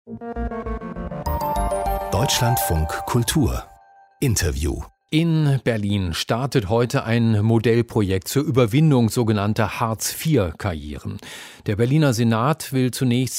Deutschlandfunk Kultur Interview. In Berlin startet heute ein Modellprojekt zur Überwindung sogenannter Hartz-IV-Karrieren. Der Berliner Senat will zunächst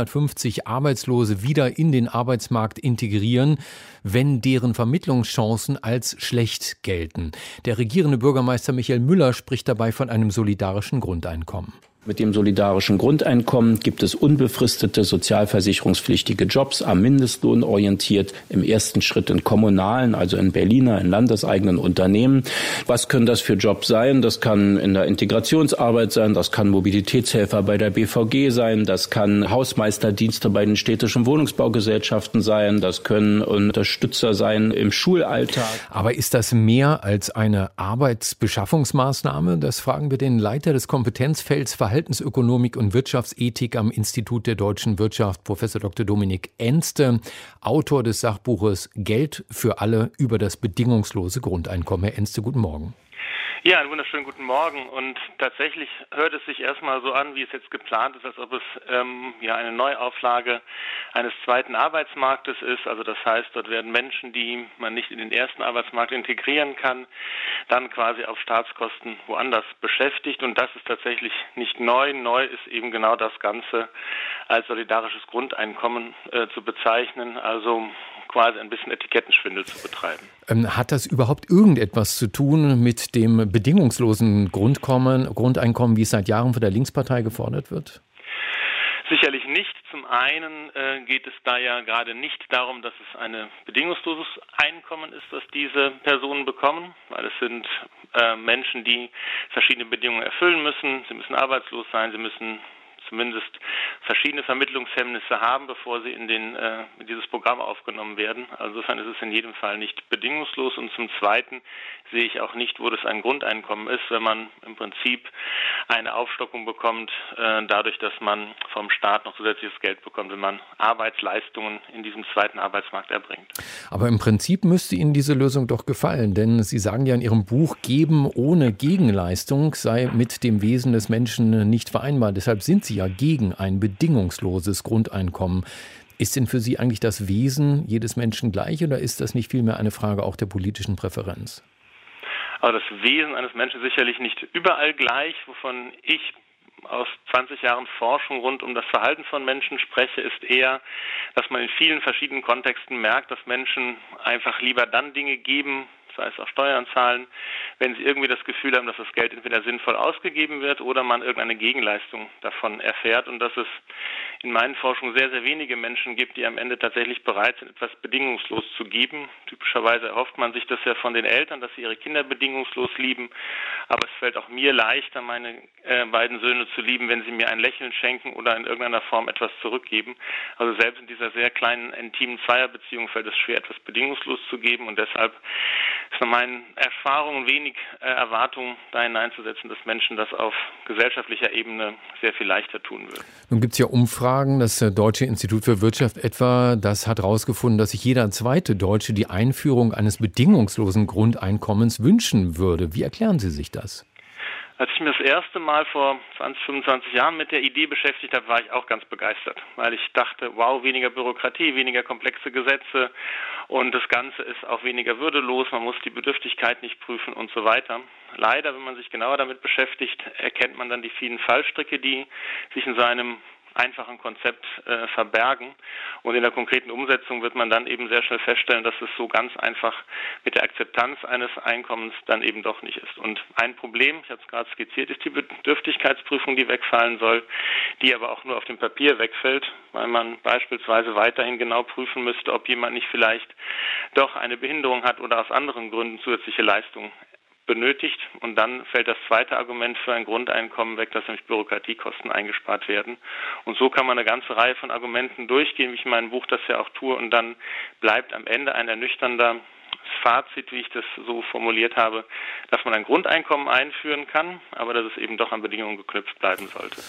250 Arbeitslose wieder in den Arbeitsmarkt integrieren, wenn deren Vermittlungschancen als schlecht gelten. Der regierende Bürgermeister Michael Müller spricht dabei von einem solidarischen Grundeinkommen. Mit dem solidarischen Grundeinkommen gibt es unbefristete sozialversicherungspflichtige Jobs am Mindestlohn orientiert, im ersten Schritt in kommunalen, also in Berliner, in landeseigenen Unternehmen. Was können das für Jobs sein? Das kann in der Integrationsarbeit sein, das kann Mobilitätshelfer bei der BVG sein, das kann Hausmeisterdienste bei den städtischen Wohnungsbaugesellschaften sein, das können Unterstützer sein im Schulalltag. Aber ist das mehr als eine Arbeitsbeschaffungsmaßnahme? Das fragen wir den Leiter des Kompetenzfelds Verhaltensökonomik und Wirtschaftsethik am Institut der deutschen Wirtschaft, Professor Dr. Dominik Enste, Autor des Sachbuches Geld für alle über das bedingungslose Grundeinkommen. Herr Enste, guten Morgen. Ja, einen wunderschönen guten Morgen. Und tatsächlich hört es sich erstmal so an, wie es jetzt geplant ist, als ob es eine Neuauflage eines zweiten Arbeitsmarktes ist. Also das heißt, dort werden Menschen, die man nicht in den ersten Arbeitsmarkt integrieren kann, dann quasi auf Staatskosten woanders beschäftigt. Und das ist tatsächlich nicht neu. Neu ist eben genau das Ganze als solidarisches Grundeinkommen zu bezeichnen. Also quasi ein bisschen Etikettenschwindel zu betreiben. Hat das überhaupt irgendetwas zu tun mit dem bedingungslosen Grundeinkommen, wie es seit Jahren von der Linkspartei gefordert wird? Sicherlich nicht. Zum einen geht es da ja gerade nicht darum, dass es ein bedingungsloses Einkommen ist, das diese Personen bekommen, weil es sind Menschen, die verschiedene Bedingungen erfüllen müssen. Sie müssen arbeitslos sein, sie müssen zumindest verschiedene Vermittlungshemmnisse haben, bevor sie in dieses Programm aufgenommen werden. Also insofern ist es in jedem Fall nicht bedingungslos. Und zum Zweiten sehe ich auch nicht, wo das ein Grundeinkommen ist, wenn man im Prinzip eine Aufstockung bekommt, dadurch, dass man vom Staat noch zusätzliches Geld bekommt, wenn man Arbeitsleistungen in diesem zweiten Arbeitsmarkt erbringt. Aber im Prinzip müsste Ihnen diese Lösung doch gefallen, denn Sie sagen ja in Ihrem Buch, Geben ohne Gegenleistung sei mit dem Wesen des Menschen nicht vereinbar. Deshalb sind Sie ja gegen ein bedingungsloses Grundeinkommen. Ist denn für Sie eigentlich das Wesen jedes Menschen gleich oder ist das nicht vielmehr eine Frage auch der politischen Präferenz? Aber das Wesen eines Menschen ist sicherlich nicht überall gleich. Wovon ich aus 20 Jahren Forschung rund um das Verhalten von Menschen spreche, ist eher, dass man in vielen verschiedenen Kontexten merkt, dass Menschen einfach lieber dann Dinge geben, sei es auch Steuern zahlen, wenn sie irgendwie das Gefühl haben, dass das Geld entweder sinnvoll ausgegeben wird oder man irgendeine Gegenleistung davon erfährt und dass es in meinen Forschungen sehr, sehr wenige Menschen gibt, die am Ende tatsächlich bereit sind, etwas bedingungslos zu geben. Typischerweise erhofft man sich das ja von den Eltern, dass sie ihre Kinder bedingungslos lieben, aber es fällt auch mir leichter, meine beiden Söhne zu lieben, wenn sie mir ein Lächeln schenken oder in irgendeiner Form etwas zurückgeben. Also selbst in dieser sehr kleinen, intimen Zweierbeziehung fällt es schwer, etwas bedingungslos zu geben und deshalb ist nach meinen Erfahrungen wenig Erwartung da hineinzusetzen, dass Menschen das auf gesellschaftlicher Ebene sehr viel leichter tun würden. Nun gibt es ja Umfragen, das Deutsche Institut für Wirtschaft etwa, das hat herausgefunden, dass sich jeder zweite Deutsche die Einführung eines bedingungslosen Grundeinkommens wünschen würde. Wie erklären Sie sich das? Als ich mich das erste Mal vor 20, 25 Jahren mit der Idee beschäftigt habe, war ich auch ganz begeistert, weil ich dachte, wow, weniger Bürokratie, weniger komplexe Gesetze und das Ganze ist auch weniger würdelos, man muss die Bedürftigkeit nicht prüfen und so weiter. Leider, wenn man sich genauer damit beschäftigt, erkennt man dann die vielen Fallstricke, die sich in so einem einfachen Konzept verbergen. Und in der konkreten Umsetzung wird man dann eben sehr schnell feststellen, dass es so ganz einfach mit der Akzeptanz eines Einkommens dann eben doch nicht ist. Und ein Problem, ich habe es gerade skizziert, ist die Bedürftigkeitsprüfung, die wegfallen soll, die aber auch nur auf dem Papier wegfällt, weil man beispielsweise weiterhin genau prüfen müsste, ob jemand nicht vielleicht doch eine Behinderung hat oder aus anderen Gründen zusätzliche Leistungen benötigt. Und dann fällt das zweite Argument für ein Grundeinkommen weg, dass nämlich Bürokratiekosten eingespart werden. Und so kann man eine ganze Reihe von Argumenten durchgehen, wie ich in meinem Buch das ja auch tue. Und dann bleibt am Ende ein ernüchternder Fazit, wie ich das so formuliert habe, dass man ein Grundeinkommen einführen kann, aber dass es eben doch an Bedingungen geknüpft bleiben sollte.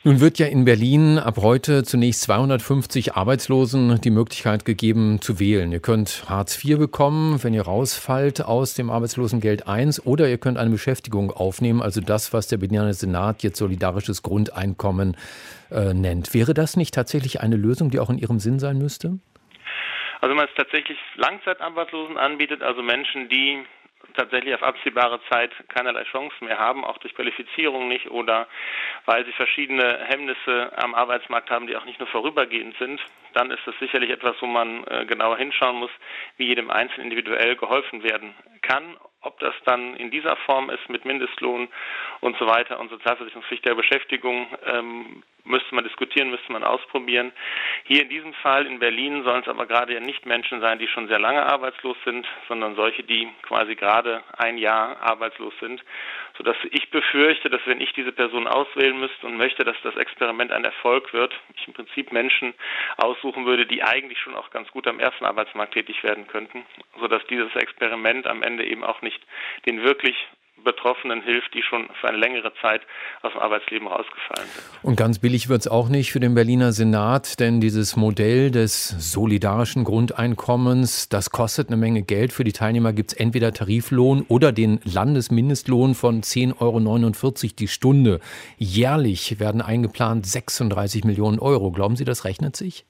Nun wird ja in Berlin ab heute zunächst 250 Arbeitslosen die Möglichkeit gegeben zu wählen. Ihr könnt Hartz IV bekommen, wenn ihr rausfallt aus dem Arbeitslosengeld I, oder ihr könnt eine Beschäftigung aufnehmen, also das, was der Berliner Senat jetzt solidarisches Grundeinkommen nennt. Wäre das nicht tatsächlich eine Lösung, die auch in Ihrem Sinn sein müsste? Also wenn man es tatsächlich Langzeitarbeitslosen anbietet, also Menschen, die tatsächlich auf absehbare Zeit keinerlei Chance mehr haben, auch durch Qualifizierung nicht oder weil sie verschiedene Hemmnisse am Arbeitsmarkt haben, die auch nicht nur vorübergehend sind, dann ist das sicherlich etwas, wo man genauer hinschauen muss, wie jedem Einzelnen individuell geholfen werden kann. Ob das dann in dieser Form ist mit Mindestlohn und so weiter und Sozialversicherungspflicht der Beschäftigung, müsste man diskutieren, müsste man ausprobieren. Hier in diesem Fall in Berlin sollen es aber gerade ja nicht Menschen sein, die schon sehr lange arbeitslos sind, sondern solche, die quasi gerade ein Jahr arbeitslos sind, sodass ich befürchte, dass wenn ich diese Person auswählen müsste und möchte, dass das Experiment ein Erfolg wird, ich im Prinzip Menschen aussuchen würde, die eigentlich schon auch ganz gut am ersten Arbeitsmarkt tätig werden könnten, sodass dieses Experiment am Ende eben auch nicht den wirklich Betroffenen hilft, die schon für eine längere Zeit aus dem Arbeitsleben rausgefallen sind. Und ganz billig wird es auch nicht für den Berliner Senat, denn dieses Modell des solidarischen Grundeinkommens, das kostet eine Menge Geld. Für die Teilnehmer gibt es entweder Tariflohn oder den Landesmindestlohn von 10,49 € die Stunde. Jährlich werden eingeplant 36 Millionen Euro. Glauben Sie, das rechnet sich?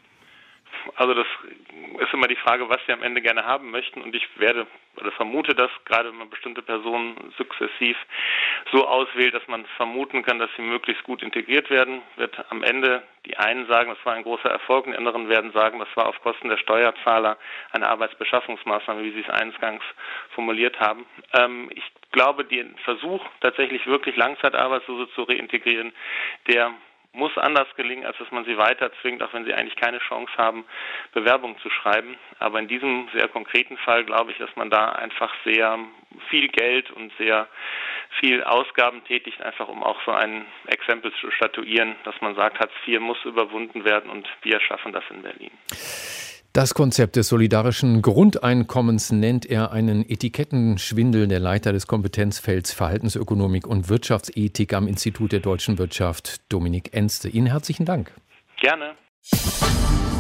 Also das ist immer die Frage, was Sie am Ende gerne haben möchten, und ich vermute, dass gerade wenn man bestimmte Personen sukzessiv so auswählt, dass man vermuten kann, dass sie möglichst gut integriert werden, wird am Ende die einen sagen, das war ein großer Erfolg, und die anderen werden sagen, das war auf Kosten der Steuerzahler eine Arbeitsbeschaffungsmaßnahme, wie Sie es eingangs formuliert haben. Ich glaube, den Versuch, tatsächlich wirklich Langzeitarbeitslose zu reintegrieren, der muss anders gelingen, als dass man sie weiter zwingt, auch wenn sie eigentlich keine Chance haben, Bewerbungen zu schreiben. Aber in diesem sehr konkreten Fall glaube ich, dass man da einfach sehr viel Geld und sehr viel Ausgaben tätigt, einfach um auch so ein Exempel zu statuieren, dass man sagt, Hartz IV muss überwunden werden und wir schaffen das in Berlin. Das Konzept des solidarischen Grundeinkommens nennt er einen Etikettenschwindel. Der Leiter des Kompetenzfelds Verhaltensökonomik und Wirtschaftsethik am Institut der deutschen Wirtschaft, Dominik Enste. Ihnen herzlichen Dank. Gerne.